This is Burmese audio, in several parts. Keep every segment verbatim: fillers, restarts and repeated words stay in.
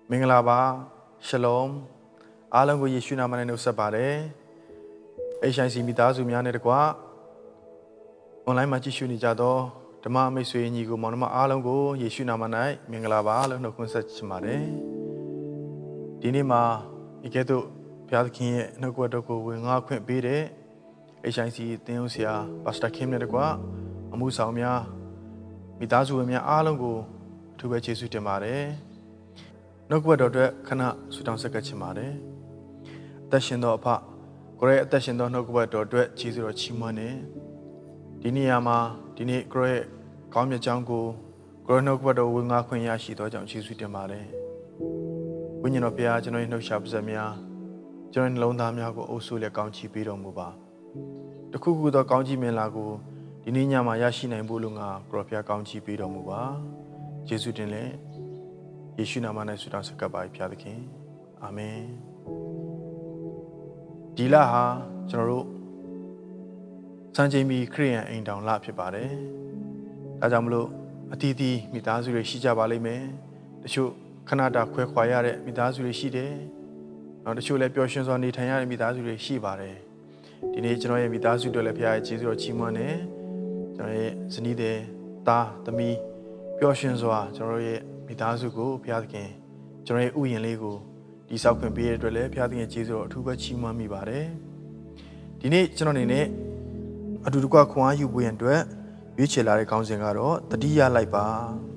မင်္ဂလာပါရှလုံအားလုံးကိုယေရှုနာမနဲ့နှုတ်ဆက်ပါတယ် H I C မိသားစုများနဲ့တကွာ online မှာကြည့်ရှုနေကြသောဓမ္မမိတ်ဆွေညီကိုမောင်နှမအားလုံးကိုယေရှုနာမ၌မင်္ဂလာပါလို့နှုတ်ခွန်းဆက်ချင်ပါတယ်ဒီနေ့မှာဒီကဲ့သို့ဘုရားသခင်ရဲ့နှုတ်ကပတ်တော်ကိုဝင်ငါခွင့်ပေးတဲ့ H I C သင်းဦးဆရာပါစတာခင်နဲ့တကွာအမှုဆောင်များမိသားစုဝင်များအားလုံးကိုအထူးပဲကျေးဇူးတင်ပါတယ်နှုတ်ကပတ်တော်အတွက်ခဏဆုတောင်းဆက်ကပ်ချင်ပါတယ်အသက်ရှင်သောအဖကိုရဲ့အသက်ရှင်သောနှုတ်ကပတ်တော်အတွက်ကျေးဇူးတော်ချီးမွမ်းနေဒီနေရာမှာဒီနေ့ကိုရဲ့ကောင်းမြတ်ကြောင်းကိုကိုရဲ့နှုတ်ကပတ်တော်ဝင်ငါခွင့်ရရှိသောကြောင့်ကျေးဇူးတင်ပါတယ်ဝိညာဉ်တော်ဘုရားကျွန်တော်ရဲ့နှုတ်ရှာပါးစပ်များကျွန်တော်ရဲ့နှလုံးသားများကိုအုပ်စိုးလက်ကောင်းချီးပေးတော်မူပါတခုခုသောကောင်းချီးမင်္ဂလာကိုဒီနေ့ညမှာရရှိနိုင်ဖို့လို့ငါကိုဘုရားကောင်းချီးပေးတော်မူပါယေရှုတင်လေယေရှုနာမ၌ဆုတောင်းဆက်ကပ်ပါဘုရားသခင်အာမင်ဒီလဟာကျွန်တော်တို့စံချိန်မီခရစ်ယာန်အိမ်တောင်လဖြစ်ပါတယ်ဒါကြောင့်မလို့အတီးတီးမိသားစုတွေရှိကြပါလိမ့်မယ်တချို့ခဏတာခွဲခွာရတဲ့မိသားစုတွေရှိတယ်နောက်တချို့လည်းပျော်ရွှင်စွာနေထိုင်ရတဲ့မိသားစုတွေရှိပါတယ်ဒီနေ့ကျွန်တော်ရဲ့မိသားစုတွေလည်းဘုရားရဲ့ကျေးဇူးတော်ချီးမွမ်းတယ်ကျွန်တော်ရဲ့ဇနီးတဲ့သားသမီးပျော်ရွှင်စွာကျွန်တော်ရဲ့မိသားစုကိုဘုရားသခင်ကျွန်တော်ရဲ့ဥယျာဉ်လေးကိုဒီဆောက်ခွင့်ပေးရတဲ့အတွက်လည်းဘုရားသခင်ကျေးဇူးတော်အထူးပဲချီးမွမ်းမိပါတယ်ဒီနေ့ကျွန်တော်အနေနဲ့အတူတကွခွန်အားယူဖို့ရန်အတွက်ရွေးချယ်လာတဲ့ခေါင်းစဉ်ကတော့တတိယလိုက်ပါ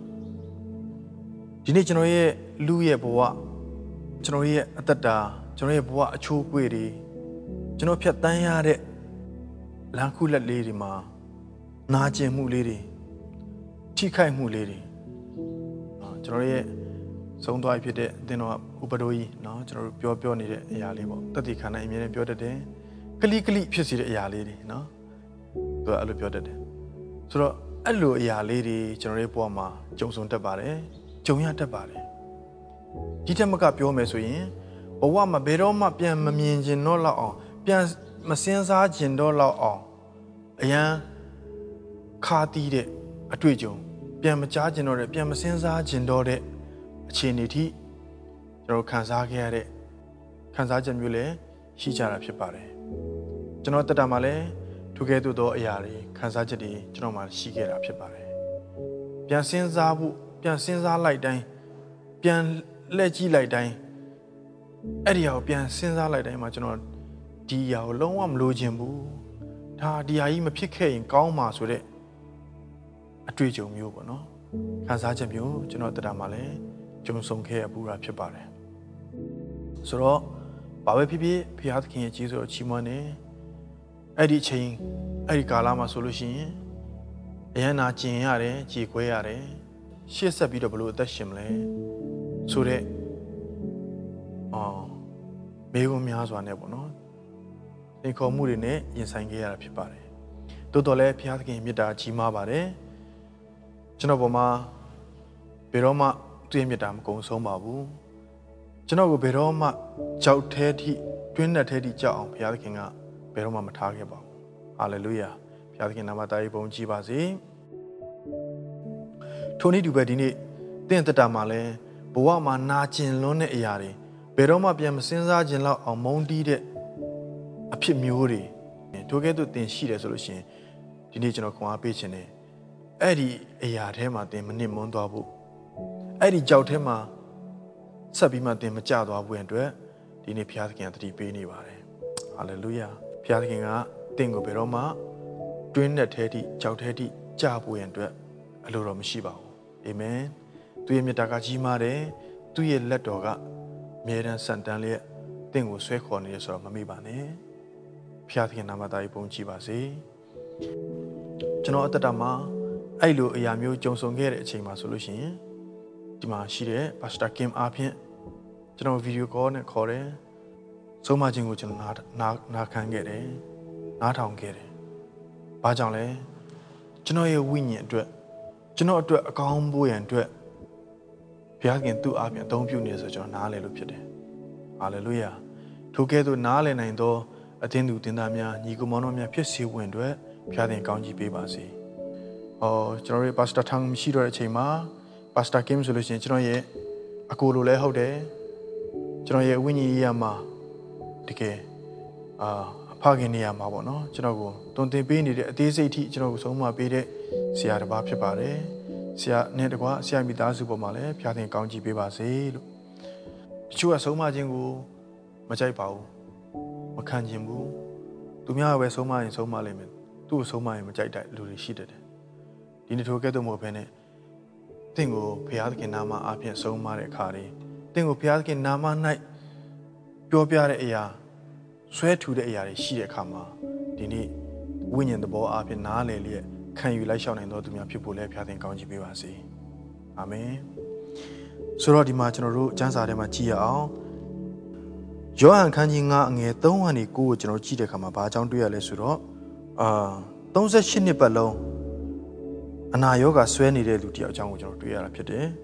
ဒီနေ့ကျွန်တော်ရဲ့လူရဲ့ဘဝကျွန်တော်ရဲ့အသက်တာကျွန်တော်ရဲ့ဘဝအချိုးအကွေ့တွေကျွန်တော်ဖြတ်တန်းရတဲ့လမ်းခုလက်လေးတွေမှာနာကျင်မှုလေးတွေထိခိုက်မှုလေးတွေကျွန်တော်ရဲ့ဆုံးသွားဖြစ်တဲ့အသင်းတော်ဥပဒေကြီးเนาะကျွန်တော်တို့ပြောပြောနေတဲ့အရာလေးပေါ့တတိခန္ဓာအမြဲတမ်းပြောတတ်တယ်ကလိကလိဖြစ်စေတဲ့အရာလေးတွေเนาะသူကအဲ့လိုပြောတတ်တယ်ဆိုတော့အဲ့လိုအရာလေးတွေကျွန်တော်ရဲ့ဘဝမှာကြုံဆုံတတ်ပါတယ်ကြုံရတတ်ပါတယ်ဒီထက်မကပြောမယ်ဆိုရင်ဘဝမှာဘယ်တော့မှပြန်မမြင်ကျင်တော့လောက်အောင်ပြန်မစင်းစားကျင်တော့လောက်အောင်အရန်ခါတီးတဲ့အတွေ့အကြုံပြန်မကြားကျင်တော့တဲ့ပြန်မစင်းစားကျင်တော့တဲ့အခြေအနေထိကျွန်တော်ခံစားခဲ့ရတဲ့ခံစားချက်မျိုးလည်းရှိကြတာဖြစ်ပါတယ်ကျွန်တော်တက်တာမှာလည်းထိုကဲ့သို့သောအရာတွေခံစားချက်တွေကျွန်တော်မှာရှိခဲ့တာဖြစ်ပါတယ်ပြန်စင်းစားဖို့ပြန်စင်းစားလိုက်တိုင်းပြန်လှည့်ကြည့်လိုက်တိုင်းအဲ့ဒီအရာကိုပြန်စဉ်းစားလိုက်တိုင်းမှာကျွန်တော်ဒီအရာကိုလုံးဝမလိုချင်ဘူးဒါဒီအရာကြီးမဖြစ်ခဲ့ရင်ကောင်းမှာဆိုတဲ့အတွေ့အကြုံမျိုးပေါ့နော်ခံစားချက်မျိုးကျွန်တော်တက်တာမှာလည်းကြုံဆုံခဲ့ရပူတာဖြစ်ပါတယ်ဆိုတော့ဘာပဲဖြစ်ဖြစ်ဘုရားသခင်ရဲ့ကျေးဇူးတော်ချီးမွမ်းနေအဲ့ဒီအချိန်အဲ့ဒီကာလမှာဆိုလို့ရှိရင်အရန်နာကျင်ရတယ်ကြေခွဲရတယ်ရှေ့ဆက်ပြီးတော့ဘလို့အသက်ရှင်မလဲဆိုတဲ့အော်မေခွန်းများစွာနဲ့ပေါ့နော်သင်ခေါ်မှုတွေနဲ့ရင်ဆိုင်ခဲ့ရတာဖြစ်ပါတယ်တိုးတော်လည်းဘုရားသခင်မေတ္တာကြီးမားပါတယ်ကျွန်တော်ပေါ်မှာဘယ်တော့မှသူ့ရဲ့မေတ္တာမကုန်ဆုံးပါဘူးကျွန်တော်ကိုဘယ်တော့မှကြောက်သေးသည့်တွင်းနဲ့သေးသည့်ကြောက်အောင်ဘုရားသခင်ကဘယ်တော့မှမထားခဲ့ပါဘူးဟာလေလုယာဘုရားသခင်နာမတော်ကြီးဘုန်းကြီးပါစေထိုနည်းတူပဲဒီနေ့သင်သက်တာမှာလည်းဘဝမှာနာကျင်လွန်းတဲ့အရာတွေဘယ်တော့မှပြန်မစင်းစားခြင်းလောက်အောင်မုန်းတီးတဲ့အဖြစ်မျိုးတွေထိုကဲ့သို့သင်ရှိတယ်ဆိုလို့ရှိရင်ဒီနေ့ကျွန်တော်ခွန်အားပေးခြင်းနဲ့အဲ့ဒီအရာထဲမှာသင်မနစ်မွန်းသွားဖို့အဲ့ဒီကြောက်ထဲမှာဆက်ပြီးမှသင်မကြသွားဖို့အတွက်ဒီနေ့ဘုရားသခင်ကတတိပေးနေပါတယ်ဟာလေလုယာဘုရားသခင်ကသင်ကိုဘယ်တော့မှတွင်းနဲ့ထဲထိကြောက်ထဲထိကြဖို့ရန်အတွက်အလိုတော်မရှိပါဘူးအာမင်သူရဲ့မေတ္တာကကြီးမားတယ်သူရဲ့လက်တော်ကအမြဲတမ်းစံတန်းလျက်သင်ကိုဆွဲခေါ်နေရဆိုတော့မမေ့ပါနဲ့ဘုရားသခင်နာမတော်ကြီးပုံကြည်ပါစေကျွန်တော်အသက်တာမှာအဲ့လိုအရာမျိုးကြုံဆုံခဲ့တဲ့အချိန်မှာဆိုလို့ရှိရင်ဒီမှာရှိတဲ့ပါစတာကင်အားဖြင့်ကျွန်တော်ဗီဒီယိုကောနဲ့ခေါ်တယ်ဆုံးမခြင်းကိုကျွန်တော်နာနာနာခံခဲ့တယ်နားထောင်ခဲ့တယ်ဘာကြောင့်လဲကျွန်တော်ရဲ့ဝိညာဉ်အတွက်ကျွန်တော်အတွက်အကောင်းဖို့ရန်အတွက်ဘုရားခင်သူ့အားဖြင့်အသုံးပြုနေဆိုကျွန်တော်နားလည်လို့ဖြစ်တယ်ဟာလေလုယာထိုကဲ့သို့နားလည်နိုင်သောအသင်းသူတင်သားများညီကိုမောင်တို့များဖြစ်စေဝင်အတွက်ဘုရားသခင်ကောင်းချီးပေးပါစေဟောကျွန်တော်ရဲ့ပါစတာထန်းမရှိတော့တဲ့အချိန်မှာပါစတာကင်ဆိုလို့ရှိရင်ကျွန်တော်ရဲ့အကိုလိုလဲဟုတ်တယ်ကျွန်တော်ရဲ့ဝိညာဉ်ရေးရမှာတကယ်အာဖခင်နေရာမှာပေါ့နော်ကျွန်တော်ကိုတုံတင်ပေးနေတဲ့အသေးစိတ်အထိကျွန်တော်ကိုဆုံးမပေးတဲ့ဆရာတစ်ပါးဖြစ်ပါတယ်ဆရာနဲ့တကွာဆရာမိသားစုပေါ်မှာလည်းဖျားတင်ကောင်းချီးပေးပါစေလို့တချို့ကဆုံးမခြင်းကိုမကြိုက်ပါဘူးမခံခြင်းဘူးသူများပဲဆုံးမရင်ဆုံးမလိမ့်မယ်သူ့ကိုဆုံးမရင်မကြိုက်တဲ့လူတွေရှိတယ်ဒီနေ့ထိုကဲ့သို့မဟုတ်ဘဲနဲ့တင့်ကိုဘုရားသခင်နာမအပြင်ဆုံးမတဲ့အခါတွေတင့်ကိုဘုရားသခင်နာမ၌ပြောပြတဲ့အရာဆွဲထူတဲ့အရာတွေရှိတဲ့အခါမှာဒီနေ့ဝိညာဉ်သဘောအပြင်နားလည်လျက်ခံယူလိုက်ရှောင်နိုင်သောသူများဖြစ်ဖို့လည်းဘုရားသခင်ကောင်းချီးပေးပါစေအာမင်ဆိုတော့ဒီမှာကျွန်တော်တို့ကျမ်းစာထဲမှာကြည့်ရအောင်ယောဟန်ခန်းကြီးငါအငယ်သုံးကနေကိုကိုကျွန်တော်ကြည့်တဲ့အခါမှာဘာအကြောင်းတွေ့ရလဲဆိုတော့အာသုံးဆယ့်ရှစ်နှစ်ပတ်လုံးအနာရောဂါဆွဲနေတဲ့လူတယောက်အကြောင်းကိုကျွန်တော်တွေ့ရတာဖြစ်တယ်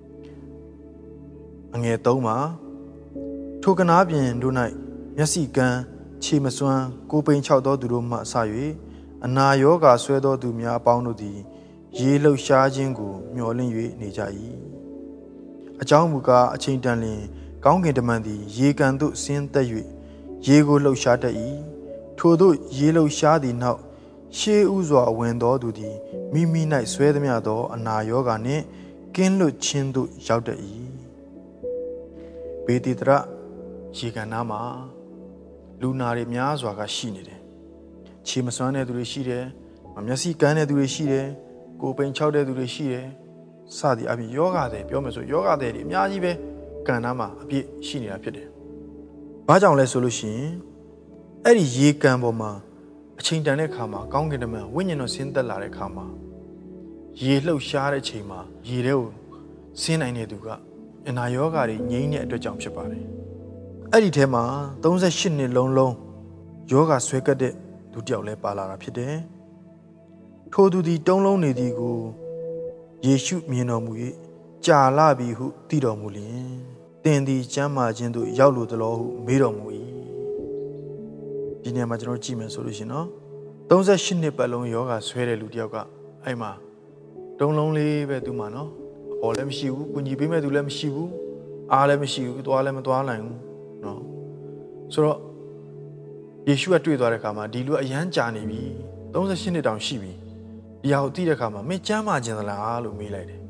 အငယ်သုံးမှာထိုကနားပြင်တို့၌မျက်စိကန်းခြေမစွမ်းကိုပိန်ချောက်သောသူတို့မှအစ၍အနာရောဂါဆွဲသောသူများအပေါင်းတို့သည်ရေလှုပ်ရှားခြင်းကိုမျှော်လင့်၍နေကြ၏အကြောင်းမူကားအချိန်တန်လျင်ကောင်းကင်တမန်သည်ရေကန်သို့ဆင်းသက်၍ရေကိုလှုပ်ရှားတတ်၏ထိုသို့ရေလှုပ်ရှားသည့်နောက်ရှေးဥစွာဝင်သောသူသည်မိမိ၌ဆွဲသမျှသောအနာရောဂါနှင့်ကင်းလွတ်ခြင်းသို့ရောက်တတ်၏ဘေတိတရရေကန်နာမှာလူနာတွေများစွာကရှိနေတယ်ခြေမစွမ်းတဲ့သူတွေရှိတယ်မျက်စိကန်းတဲ့သူတွေရှိတယ်ကိုယ်ပိန်ချောက်တဲ့သူတွေရှိတယ်စသည်အပြင်ယောဂတဲ့ပြောမယ်ဆိုယောဂတဲ့တွေအများကြီးပဲကန်နာမှာအပြည့်ရှိနေတာဖြစ်တယ်ဘာကြောင့်လဲဆိုလို့ရှိရင်အဲ့ဒီရေကန်ပေါ်မှာအချိန်တန်တဲ့ခါမှာကောင်းကင်တမန်ဝိညာဉ်တော်ဆင်းသက်လာတဲ့ခါမှာရေလှုပ်ရှားတဲ့ချိန်မှာရေထဲကိုဆင်းနိုင်တဲ့သူကအနာရောဂါတွေငြိမ်းတဲ့အတွက်ကြောင့်ဖြစ်ပါတယ်အဲ့ဒီထဲမှာသုံးဆယ့်ရှစ်နှစ်လုံးလုံးယောဂဆွဲကပ်တဲ့လူတစ်ယောက်လည်းပါလာတာဖြစ်တယ်ထိုသူသည်တုံးလုံးနေသည်ကိုယေရှုမြင်တော်မူ၍ကြာလာပြီဟုသိတော်မူလျင်သင်သည်ကျမ်းမာခြင်းသို့ရောက်လိုသလိုဟုမေးတော်မူ၏ဒီနေရာမှာကျွန်တော်ကြည့်မယ်ဆိုလို့ရှိရင်နော်သုံးဆယ့်ရှစ်နှစ်ပတ်လုံးယောဂဆွဲတဲ့လူတစ်ယောက်ကအဲ့မှာတုံးလုံးလေးပဲသူ့မှာနော်အပေါ်လည်းမရှိဘူးကုညီပေးမဲ့သူလည်းမရှိဘူးအားလည်းမရှိဘူးသွားလည်းမသွားနိုင်ဘူးနော်ဆိုတော့ယေရှုကတွေ့သွားတဲ့အခါမှာဒီလူအရန်ကြာနေပြီသုံးဆယ့်ရှစ်နှစ်တောင်ရှိပြီဒီဟာကိုသိတဲ့အခါမှာမင်းကျမ်းမာခြင်းသလားလို့မေးလိုက်တယ်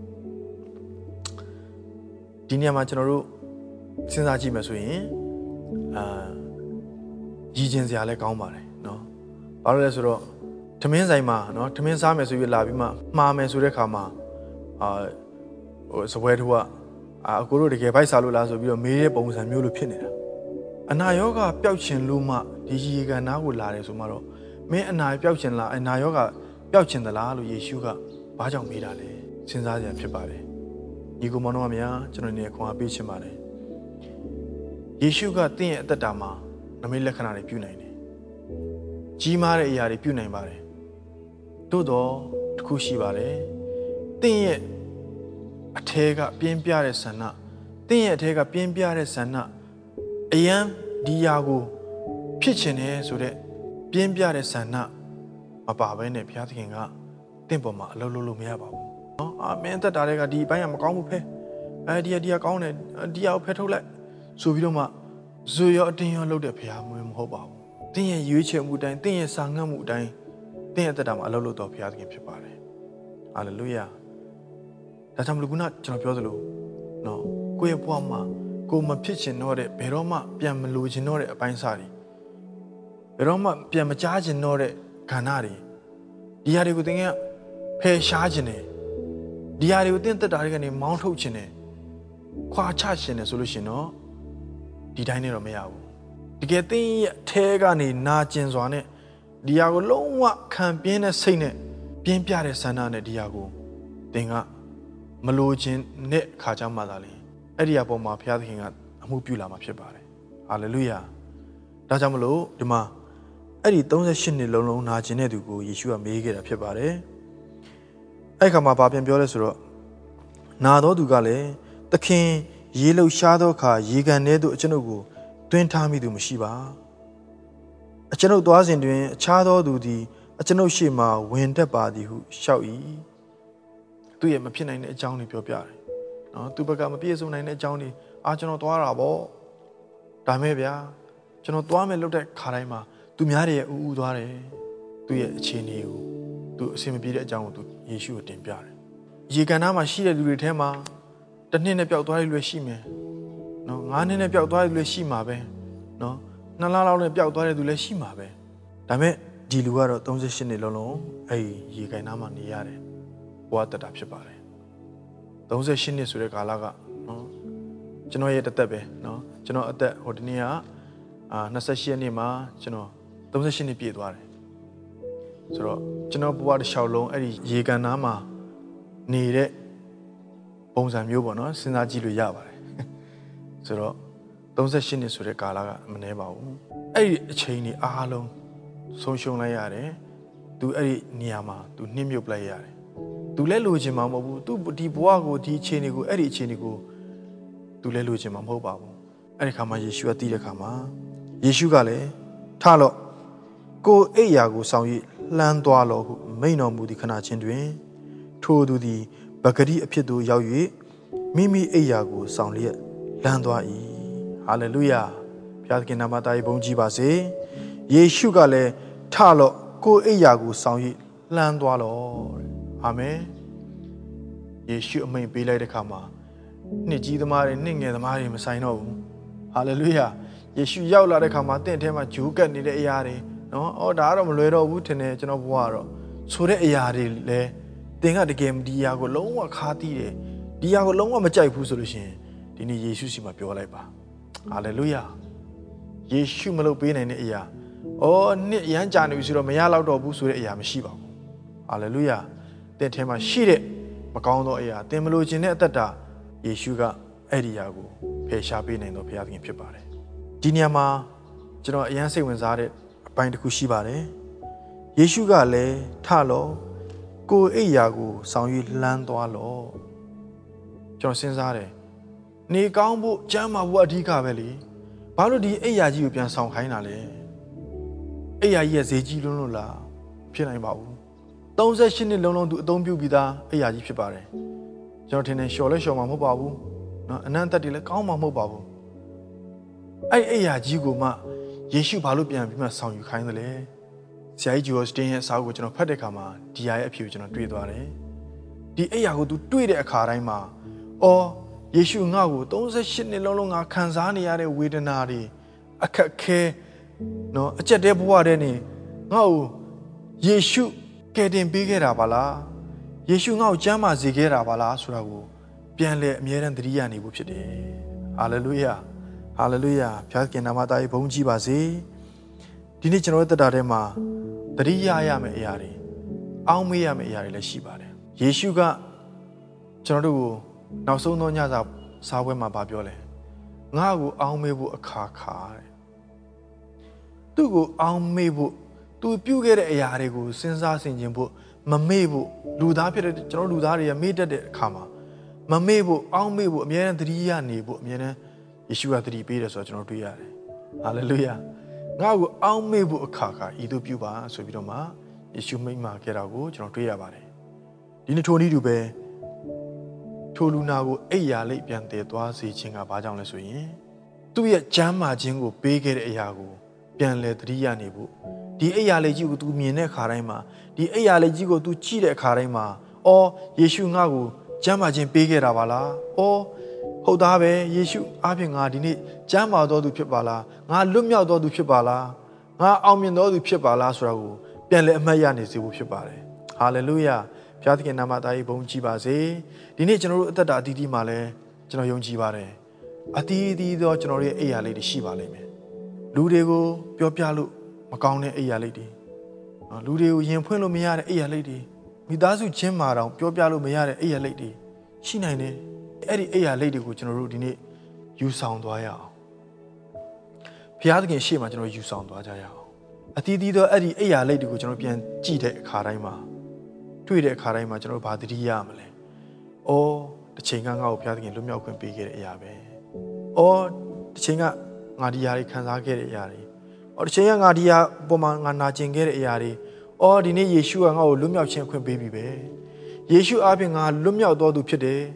ဒီနေရာမှာကျွန်တော်တို့စဉ်းစားကြည့်မယ်ဆိုရင်အာရည်ကျင်စရာလည်းကောင်းပါတယ်နော်ဘာလို့လဲဆိုတော့ထမင်းဆိုင်မှာနော်ထမင်းစားမယ်ဆိုပြီးလာပြီးမှမှားမယ်ဆိုတဲ့အခါမှာအာဟိုစပွဲထိုးကအာအကိုတို့တကယ်ဗိုက်စားလို့လားဆိုပြီးတော့မေးတဲ့ပုံစံမျိုးလိုဖြစ်နေတာအနာရောဂါပျောက်ခြင်းလို့မှဒီရေကန်နားကိုလာတယ်ဆိုမှတော့မင်းအနာပျောက်ခြင်းလားအနာရောဂါပျောက်ခြင်းသလားလို့ယေရှုကဘာကြောင့်မေးတာလဲစဉ်းစားကြရဖြစ်ပါတယ်ညီကောင်မောင်တို့များကျွန်တော်နေခွန်အားပေးချင်ပါတယ်ယေရှုကတင့်ရဲ့အသက်တာမှာနမိတ်လက္ခဏာတွေပြုနိုင်တယ်ကြီးမားတဲ့အရာတွေပြုနိုင်ပါတယ်သို့တော့တစ်ခုရှိပါတယ်တင့်ရဲ့အထဲကပြင်းပြတဲ့ဆန္ဒတင့်ရဲ့အထဲကပြင်းပြတဲ့ဆန္ဒအယံဒီယာကိုဖြစ်ချင်တယ်ဆိုတဲ့ပြင်းပြတဲ့ဆန္ဒမပါဘဲနဲ့ဘုရားသခင်ကတင့်ပေါ်မှာအလုပ်လုပ်လို့မရပါဘူးနော်အာမင်းသက်တာတွေကဒီဘိုင်းကမကောင်းဘူးဖဲအဲဒီကဒီကကောင်းတယ်ဒီဟာကိုဖဲထုတ်လိုက်ဆိုပြီးတော့မှဇွေရောအတင်းရောလုပ်တဲ့ဘုရားမဟုတ်ပါဘူးတင်းရဲ့ရွေးချယ်မှုတိုင်းတင်းရဲ့စာငတ်မှုတိုင်းတင်းရဲ့သက်တာမှာအလုပ်လုပ်တော်ဘုရားသခင်ဖြစ်ပါတယ်ဟာလေလုယာဒါကြောင့်မလို့ခုနကျွန်တော်ပြောသလိုနော်ကိုယ့်ရဲ့ဘဝမှာကိုမဖြစ်ချင်တော့တဲ့ဘယ်တော့မှပြန်မလိုချင်တော့တဲ့အပိုင်းစားတွေဘယ်တော့မှပြန်မကြားချင်တော့တဲ့ခန္ဓာတွေဒီဟာတွေကိုသင်ကဖယ်ရှားခြင်းတယ်ဒီဟာတွေကိုသင်သက်တာတွေကနေမောင်းထုတ်ခြင်းတယ်ခွာချခြင်းတယ်ဆိုလို့ရှိရင်တော့ဒီတိုင်းနဲ့တော့မရဘူးတကယ်သင်ရဲ့အထဲကနေနာကျင်စွာနဲ့ဒီဟာကိုလုံးဝခံပြင်းတဲ့စိတ်နဲ့ပြင်းပြတဲ့ဆန္ဒနဲ့ဒီဟာကိုသင်ကမလိုချင်တဲ့ခါကြမှာသာလေအဲ့ဒီအပေါ်မှာဘုရားသခင်ကအမှုပြုလာမှာဖြစ်ပါတယ်ဟာလေလုယာဒါကြောင့်မလို့ဒီမှာအဲ့ဒီသုံးဆယ့်ရှစ်နှစ်လုံးလုံးနာကျင်တဲ့သူကိုယေရှုကမေးခဲ့တာဖြစ်ပါတယ်အဲ့ခါမှာဘာပြန်ပြောလဲဆိုတော့နာတော်သူကလည်းသခင်ရေလှုပ်ရှားသောအခါရေကန်ထဲသို့အကျွန်ုပ်ကိုတွင်းထားမိသူမရှိပါအကျွန်ုပ်သွားစဉ်တွင်အခြားသောသူသည်အကျွန်ုပ်ရှေ့မှဝင်တတ်ပါသည်ဟုရှောက်၏သူရဲ့မဖြစ်နိုင်တဲ့အကြောင်းတွေပြောပြတယ်နော်သူဘက်ကမပြည့်စုံနိုင်တဲ့အကြောင်းတွေအာကျွန်တော်သွားတာပေါ့ဒါမဲ့ဗျာကျွန်တော်သွားမယ်လို့တဲ့ခါတိုင်းမှာသူများတွေရဲ့ဥဥသွားတယ်သူရဲ့အခြေအနေကိုသူအဆင်မပြေတဲ့အကြောင်းကိုသူယေရှုကိုတင်ပြတယ်ရေကန်နားမှာရှိတဲ့လူတွေထဲမှာတစ်နှစ်နဲ့ပျောက်သွားတဲ့လူတွေရှိမယ်နော်ငါးနှစ်နဲ့ပျောက်သွားတဲ့လူတွေရှိမှာပဲနော်နှစ်လလောက်နဲ့ပျောက်သွားတဲ့လူလည်းရှိမှာပဲဒါမဲ့ဒီလူကတော့သုံးဆယ့်ရှစ်နှစ်လုံးလုံးအဲ့ဒီရေကန်နားမှာနေရတယ်ဘဝတတဖြစ်ပါတယ်သုံးဆယ့်ရှစ်နှစ်ဆိုတဲ့ကာလကနော်ကျွန်တော်ရဲ့တသက်ပဲနော်ကျွန်တော်အသက်ဟိုဒီနေ့ကအာနှစ်ဆယ့်ရှစ်နှစ်မှာကျွန်တော်သုံးဆယ့်ရှစ်နှစ်ပြည့်သွားတယ်ဆိုတော့ကျွန်တော်ဘဝတစ်လျှောက်လုံးအဲ့ဒီရေကန်နားမှာနေတဲ့ပုံစံမျိုးပေါ့နော်စဉ်းစားကြည့်လို့ရပါတယ်ဆိုတော့သုံးဆယ့်ရှစ်နှစ်ဆိုတဲ့ကာလကမနှဲပါဘူးအဲ့ဒီအချိန်ကြီးအားလုံးဆုံးရှုံးလိုက်ရတယ်သူအဲ့ဒီနေရာမှာသူနှိမ့်မြုပ်လိုက်ရတယ်သူလည်းလိုချင်မှာမဟုတ်ဘူးသူဒီဘဝကိုဒီအခြေအနေကိုအဲ့ဒီအခြေအနေကိုသူလည်းလိုချင်မှာမဟုတ်ပါဘူးအဲ့ဒီခါမှာယေရှုကတည်တဲ့ခါမှာယေရှုကလည်းထလော့ကိုအိယာကိုဆောင်၍လှမ်းသွားလော့ဟုမိန့်တော်မူသည့်ခဏချင်းတွင်ထိုသူသည်ပဂရိအဖြစ်သို့ရောက်၍မိမိအိယာကိုဆောင်လျက်လမ်းသွား၏ဟာလေလုယာဘုရားသခင်နာမတော်ဘုန်းကြီးပါစေယေရှုကလည်းထလော့ကိုအိယာကိုဆောင်၍လှမ်းသွားလော့အာမင်ယေရှုအမိန့်ပေးလိုက်တဲ့ခါမှာနှစ်ကြီးသမားတွေနှစ်ငယ်သမားတွေမဆိုင်တော့ဘူးဟာလေလုယာယေရှုရောက်လာတဲ့ခါမှာတင့်ထဲမှာဂျိုးကတ်နေတဲ့အရာတွေနော်အော်ဒါကတော့မလွယ်တော့ဘူးထင်တယ်ကျွန်တော်ဘဝကတော့ဆိုတဲ့အရာတွေလည်းသင်ကတကယ်ဒီအရာကိုလုံးဝခါးတီးတယ်ဒီအရာကိုလုံးဝမကြိုက်ဘူးဆိုလို့ရှိရင်ဒီနေ့ယေရှုစီမှာပြောလိုက်ပါဟာလေလုယာယေရှုမလုပ်ပေးနိုင်တဲ့အရာအော်နှစ်ရမ်းကြာနေပြီဆိုတော့မရတော့တော့ဘူးဆိုတဲ့အရာမရှိပါဘူးဟာလေလုယာသင်ထဲမှာရှိတဲ့မကောင်းသောအရာသင်မလိုချင်တဲ့အသက်တာယေရှုကအဲ့ဒီအရာကိုဖယ်ရှားပေးနိုင်သောဘုရားသခင်ဖြစ်ပါတယ်ဒီနေရာမှာကျွန်တော်အရန်စိတ်ဝင်စားတဲ့အပိုင်းတစ်ခုရှိပါတယ်ယေရှုကလည်းထလော့ကိုအိယာကိုဆောင်၍လှမ်းသွားလော့ကျွန်တော်စဉ်းစားတယ်နေကောင်းဖို့ကျမ်းမာဖို့အဓိကပဲလေဘာလို့ဒီအိယာကြီးကိုပြန်ဆောင်ခိုင်းတာလဲအိယာကြီးရဲ့ဈေးကြီးလွန်းလို့လားဖြစ်နိုင်ပါဘူးသုံးဆယ့်ရှစ်နှစ်လုံးလုံးသူအသုံးပြုပြီးသားအိယာကြီးဖြစ်ပါတယ်ကျွန်တော်ထင်တယ်လျှော်လဲလျှော်မှာမဟုတ်ပါဘူးနော်အနန္တတည်းလည်းကောင်းမှာမဟုတ်ပါဘူးအဲ့အိယာကြီးကိုမှယေရှုဘာလို့ပြန်ပြီးမှဆောင်ယူခိုင်းသလဲဆရာကြီးဂျိုစတင်ရဲ့အစာကိုကျွန်တော်ဖတ်တဲ့အခါမှာဒီယာရဲ့အဖြစ်ကိုကျွန်တော်တွေ့သွားတယ်ဒီအိယာကိုသူတွေ့တဲ့အခါတိုင်းမှာအော်ယေရှုငါ့ကိုသုံးဆယ့်ရှစ်နှစ်လုံးလုံးငါခံစားနေရတဲ့ဝေဒနာတွေအခက်ခဲနော်အကျက်တဲဘဝတဲ့နေငါ့ကိုယေရှုကယ်တင်ပေးခဲ့တာပါလားယေရှုငါ့ကိုကျမ်းမာစေခဲ့တာပါလားဆိုတာကိုပြန်လဲအမြဲတမ်းသတိရနေဖို့ဖြစ်တယ်ဟာလေလုယာဟာလေလုယာဘုရားခင်နာမတော်ဘုန်းကြီးပါစေဒီနေ့ကျွန်တော်တို့တက်တာထဲမှာသတိရရမယ့်အရာတွေအောင်းမေးရမယ့်အရာတွေလည်းရှိပါတယ်ယေရှုကကျွန်တော်တို့ကိုနောက်ဆုံးသောညစာစားပွဲမှာဗာပြောလဲငါ့ကိုအောင်းမေးဖို့အခါခါတဲ့သူ့ကိုအောင်းမေးဖို့သူပြုတ်ခဲ့တဲ့အရာတွေကိုစဉ်းစားဆင်ခြင်ဖို့မမေ့ဖို့လူသားဖြစ်တဲ့ကျွန်တော်လူသားတွေကမေ့တတ်တဲ့အခါမှာမမေ့ဖို့အောင်းမေ့ဖို့အမြဲတမ်းသတိရနေဖို့အမြဲတမ်းယေရှုကသတိပေးတယ်ဆိုတော့ကျွန်တော်တွေ့ရတယ်ဟာလေလုယာငါ့ကိုအောင်းမေ့ဖို့အခါခါဤသို့ပြုပါဆိုပြီးတော့မှယေရှုမိန့်မာခဲ့တာကိုကျွန်တော်တွေ့ရပါတယ်ဒီနေ့ထိုနည်းတူပဲထိုလူနာကိုအိယာလိပ်ပြန်တည်သွားစေခြင်းကဘာကြောင့်လဲဆိုရင်သူ့ရဲ့ကျမ်းမာခြင်းကိုပေးခဲ့တဲ့အရာကိုပြန်လဲသတိရနေဖို့ဒီအိယာလိပ်ကြီးကို तू မြင်တဲ့အခါတိုင်းမှာဒီအိယာလိပ်ကြီးကို तू ကြည့်တဲ့အခါတိုင်းမှာအော်ယေရှုငါ့ကိုကျမ်းမာခြင်းပေးခဲ့တာပါလားအော်ဟုတ်သားပဲယေရှုအားဖြင့်ငါဒီနေ့ကျမ်းမာတော်သူဖြစ်ပါလားငါလွတ်မြောက်တော်သူဖြစ်ပါလားငါအောင်မြင်တော်သူဖြစ်ပါလားဆိုတာကိုပြန်လဲအမှတ်ရနေစေဖို့ဖြစ်ပါတယ်ဟာလေလုယာဘုရားသခင်နာမတော်ကြီးဘုန်းကြီးပါစေဒီနေ့ကျွန်တော်တို့အသက်တာအသီးသီးမှာလည်းကျွန်တော်ယုံကြည်ပါတယ်အသီးသီးသောကျွန်တော်ရဲ့အိယာလေးတွေရှိပါလိမ့်မယ်လူတွေကိုပြောပြလို့မကောင်းတဲ့အိယာလေးတွေလူတွေကိုယင်ဖွင့်လို့မရတဲ့အိယာလေးတွေမိသားစုချင်းမာတောင်ပြောပြလို့မရတဲ့အိယာလေးတွေရှိနိုင်တယ်အဲ့ဒီအိယာလေးတွေကိုကျွန်တော်တို့ဒီနေ့ယူဆောင်သွားရအောင်ဘုရားသခင်ရှေ့မှာကျွန်တော်ယူဆောင်သွားကြရအောင်အသီးသီးသောအဲ့ဒီအိယာလေးတွေကိုကျွန်တော်ပြန်ကြည့်တဲ့အခါတိုင်းမှာတွေ့တဲ့အခါတိုင်းမှာကျွန်တော်ဘာသတိရမလဲ။အော်တစ်ချိန်ကငါ့ကိုဘုရားသခင်လွတ်မြောက်ခွင့်ပေးခဲ့တဲ့အရာပဲ။အော်တစ်ချိန်ကငါဒီຢာတွေခံစားခဲ့တဲ့အရာတွေ။အော်တစ်ချိန်ကငါဒီຢာပုံမှန်ငါနာကျင်ခဲ့တဲ့အရာတွေ။အော်ဒီနေ့ယေရှုကငါ့ကိုလွတ်မြောက်ခြင်းခွင့်ပေးပြီပဲ။ယေရှုအားဖြင့်ငါလွတ်မြောက်တော်သူဖြစ်တယ်။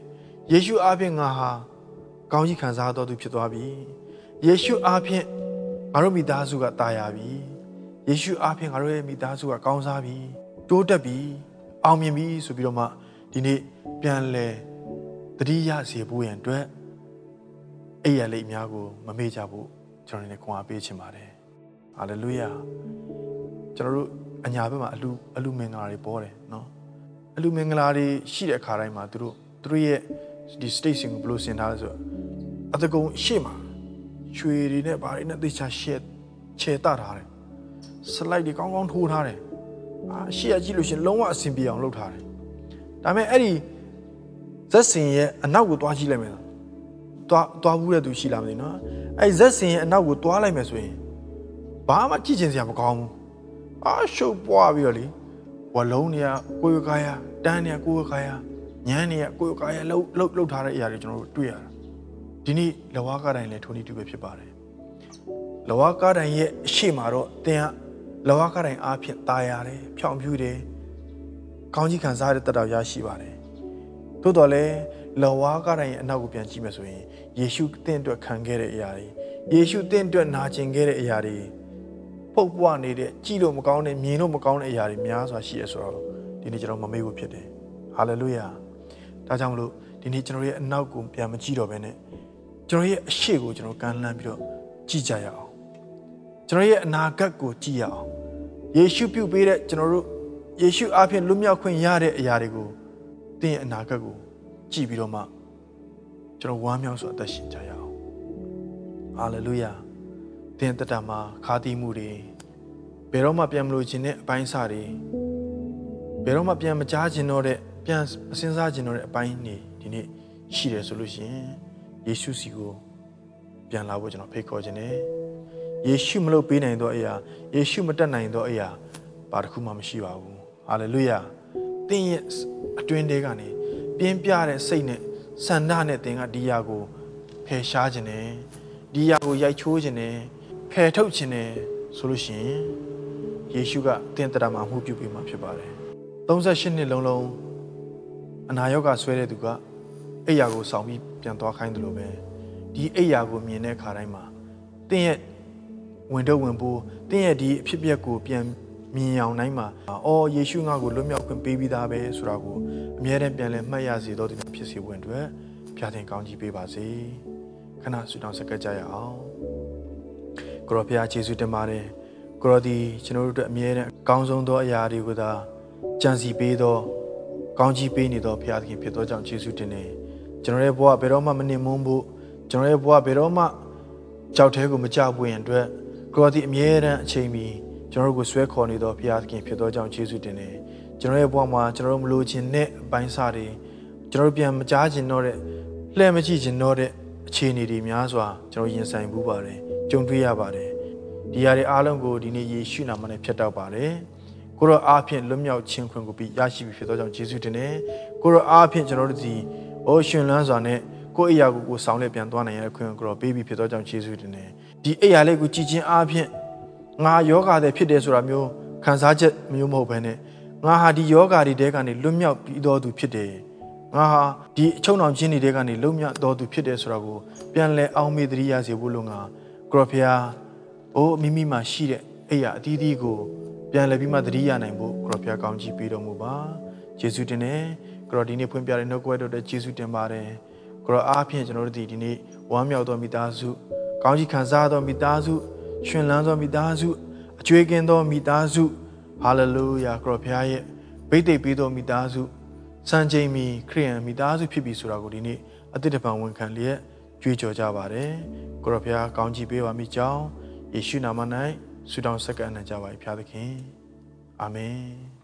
ယေရှုအားဖြင့်ငါဟာကောင်းကြီးခံစားတော်သူဖြစ်သွားပြီယေရှုအားဖြင့်ငါတို့မိသားစုကတာယာပြီယေရှုအားဖြင့်ငါတို့ရဲ့မိသားစုကကောင်းစားပြီတိုးတက်ပြီအောင်မြင်ပြီဆိုပြီးတော့မှဒီနေ့ပြန်လဲတတိယစေဖို့ရန်အတွက်အဲ့ရလိအများကိုမမေ့ကြဖို့ကျွန်တော်တို့ခွန်အားပေးချင်ပါတယ်ဟာလေလုယာကျွန်တော်တို့အညာဘက်မှာအလူအလူမင်္ဂလာတွေပေါ်တယ်နော်အလူမင်္ဂလာတွေရှိတဲ့အခါတိုင်းမှာသူတို့သူတို့ရဲ့ဒီ state စင်ကိုဘယ်လိုဆင်ထားလဲဆိုတော့အတကုံရှေ့မှာရွှေတွေနဲ့ဗားတွေနဲ့သေချာရှက်ခြေတထားတယ်စလိုက်တွေကောင်းကောင်းထိုးထားတယ်အာရှေ့ကကြည့်လို့ရှင်လုံးဝအဆင်ပြေအောင်လုပ်ထားတယ်ဒါပေမဲ့အဲ့ဒီဇက်စင်ရဲ့အနောက်ကိုတွားကြည့်လိုက်မယ်တွားတွားဘူးတဲ့သူရှိလားမသိနော်အဲ့ဇက်စင်ရဲ့အနောက်ကိုတွားလိုက်မယ်ဆိုရင်ဘာမှကြည့်ချင်စရာမကောင်းဘူးအာရှုပ်ပွားပြီးတော့လေဝလုံးတွေကကိုယ်ကာယတန်းတွေကကိုယ်ကာယညမ်းတွေကကိုယ်ကာယလှုပ်လှုပ်လှုပ်ထားတဲ့အရာတွေကျွန်တော်တို့တွေ့ရတာဒီနေ့လဝါကတိုင်းလည်းထိုနည်းတူပဲဖြစ်ပါတယ်လဝါကတိုင်းရဲ့အရှိမှာတော့သင်ကလဝါကတိုင်းအားဖြင့်ตายရတယ်ဖြောင်ဖြူတယ်ကောင်းကြီးခံစားရတဲ့တတော်ရရှိပါတယ်သို့တော်လည်းလဝါကတိုင်းရဲ့အနောက်ကိုပြန်ကြည့်မယ်ဆိုရင်ယေရှုသင်အတွက်ခံခဲ့တဲ့အရာတွေယေရှုသင်အတွက်နာကျင်ခဲ့တဲ့အရာတွေပုတ်ပွားနေတဲ့ကြည့်လို့မကောင်းတဲ့မြင်လို့မကောင်းတဲ့အရာတွေများစွာရှိရဆိုတော့ဒီနေ့ကျွန်တော်မမေ့ဘူးဖြစ်တယ်ဟာလေလုယာဒါကြောင့်မလို့ဒီနေ့ကျွန်တော်ရဲ့အနောက်ကိုပြန်မကြည့်တော့ဘဲနဲ့ကျွန်တော်ရဲ့အရှိကိုကျွန်တော်ကမ်းလှမ်းပြီးတော့ကြည့်ကြရအောင်ကျွန်တော်ရဲ့အနာဂတ်ကိုကြည့်ရအောင်ယေရှုပြုပေးတဲ့ကျွန်တော်တို့ယေရှုအားဖြင့်လွတ်မြောက်ခွင့်ရတဲ့အရာတွေကိုသင်ရဲ့အနာဂတ်ကိုကြည့်ပြီးတော့မှကျွန်တော်ဝမ်းမြောက်စွာအသက်ရှင်ကြရအောင်ဟာလေလုယာသင်တက်တာမှာခါတီးမှုတွေဘယ်တော့မှပြန်မလို့ခြင်းတဲ့အပိုင်းစားတွေဘယ်တော့မှပြန်မကြားခြင်းတော့တဲ့ပြန်မစဉ်းစားခြင်းတော့တဲ့အပိုင်းတွေဒီနေ့ရှိတယ်ဆိုလို့ရှိရင်ယေရှုစီကိုပြန်လာဖို့ကျွန်တော်ဖိတ်ခေါ်ခြင်းနဲ့ယေရှုမလုပ်ပေးနိုင်သောအရာယေရှုမတက်နိုင်သောအရာဘာတစ်ခုမှမရှိပါဘူးဟာလေလုယာသင်ရဲ့အတွင်းထဲကနေပြင်းပြတဲ့စိတ်နဲ့ဆန္ဒနဲ့သင်ကဒီယာကိုဖယ်ရှားခြင်းနဲ့ဒီယာကိုရိုက်ချိုးခြင်းနဲ့ဖယ်ထုတ်ခြင်းနဲ့ဆိုလို့ရှိရင်ယေရှုကသင်တရားမှာအမှုပြုပေးမှာဖြစ်ပါတယ်သုံးဆယ့်ရှစ်နှစ်လုံးလုံးအနာရောဂါဆွဲတဲ့သူကအိယာကိုဆောင်ပြီးပြန်သွားခိုင်းတယ်လို့ပဲဒီအိယာကိုမြင်တဲ့အခါတိုင်းမှာသင်ရဲ့ဝင်တော့ဝင်ဖို့သင်ရဲ့ဒီအဖြစ်အပျက်ကိုပြန်မြင်အောင်တိုင်းမှာအော်ယေရှုငါ့ကိုလွတ်မြောက်ခွင့်ပေးပြီးသားပဲဆိုတာကိုအမြဲတမ်းပြန်လဲမှတ်ရစေတော့ဒီဖြစ်စေဝင်အတွက်ဖျားတင်ကောင်းကြီးပေးပါစေခဏဆုတောင်းဆက်ကပ်ကြရအောင်ကိုရောဖျားယေရှုတင်ပါတယ်ကိုရောဒီကျွန်တော်တို့အတွက်အမြဲတမ်းအကောင်းဆုံးသောအရာတွေကိုသာကြံစီပေးသောကောင်းကြီးပေးနေသောဖျားသခင်ဖြစ်သောကြောင့်ယေရှုတင်နေကျွန်တော်ရဲ့ဘဝဘယ်တော့မှမနှင်မွန်းဖို့ကျွန်တော်ရဲ့ဘဝဘယ်တော့မှကြောက်သေးကိုမကြောက်ဘူးရင်အတွက်ကိုရောဒီအမြဲတမ်းအချိန်မီကျွန်တော်တို့ကိုဆွဲခေါ်နေသောဘုရားသခင်ဖြစ်သောကြောင့်ယေရှုတင်တယ်ကျွန်တော်ရဲ့ဘဝမှာကျွန်တော်တို့မလိုချင်တဲ့အပိုင်းစားတွေကျွန်တော်တို့ပြန်မကြားချင်တော့တဲ့လှည့်မကြည့်ချင်တော့တဲ့အခြေအနေတွေများစွာကျွန်တော်ရင်ဆိုင်ဘူးပါတယ်ကြုံတွေ့ရပါတယ်ဒီຢာတွေအားလုံးကိုဒီနေ့ယေရှုနာမနဲ့ဖျက်တောက်ပါတယ်ကိုရောအားဖြင့်လွတ်မြောက်ခြင်းခွင့်ကိုပြီးရရှိပြီဖြစ်သောကြောင့်ယေရှုတင်တယ်ကိုရောအားဖြင့်ကျွန်တော်တို့ဒီအိုးရှင်လန်းစွာနဲ့ကိုယ့်အရာကိုကိုဆောင်လက်ပြန်သွားနိုင်ရတဲ့ခွင့်ကိုရောပေးပြီးဖြစ်သောကြောင့်ယေရှုတင်တယ်ဒီအရာလေးကိုကြည်ချင်းအားဖြင့်ငါယောဂါတွေဖြစ်တယ်ဆိုတာမျိုးခံစားချက်မျိုးမဟုတ်ဘဲနဲ့ငါဟာဒီယောဂါတွေတဲကနေလွတ်မြောက်ပြီးတော်သူဖြစ်တယ်ငါဟာဒီအချုံအောင်ခြင်းတွေတဲကနေလွတ်မြောက်တော်သူဖြစ်တယ်ဆိုတာကိုပြန်လဲအောင်မေ့တရိယာစေဖို့လို့ငါကရောဖျားအိုးမိမိမှာရှိတဲ့အရာအသီးသီးကိုပြန်လဲပြီးမှတရိယာနိုင်ဖို့ကရောဖျားကောင်းချီးပေးတော်မူပါယေရှုတင်နဲ့ကရောဒီနေ့ဖွင့်ပြတဲ့နှုတ်ကပတ်တော်တဲ့ယေရှုတင်ပါတယ်ကရောအားဖြင့်ကျွန်တော်တို့ဒီနေ့ဝမ်းမြောက်သောမိသားစုကောင်းချီးခံစားသောမိသားစုရှင်လန်းသောမိသားစုအကျွေးကင်းသောမိသားစုဟာလေလုယာကရောဖျားရဲ့ဗိတ်သိက်ပေးသောမိသားစုစံချိန်မီခရိယန်မိသားစုဖြစ်ပြီဆိုတာကိုဒီနေ့အသစ်တပံဝန်ခံလျက်ကြွေးကြော်ကြပါတယ်ကရောဖျားကောင်းချီးပေးပါမိကြောင်းယေရှုနာမ၌ဆုတောင်းဆက်ကပ်အနံ့ကြပါ၏ဖျားသခင်အာမင်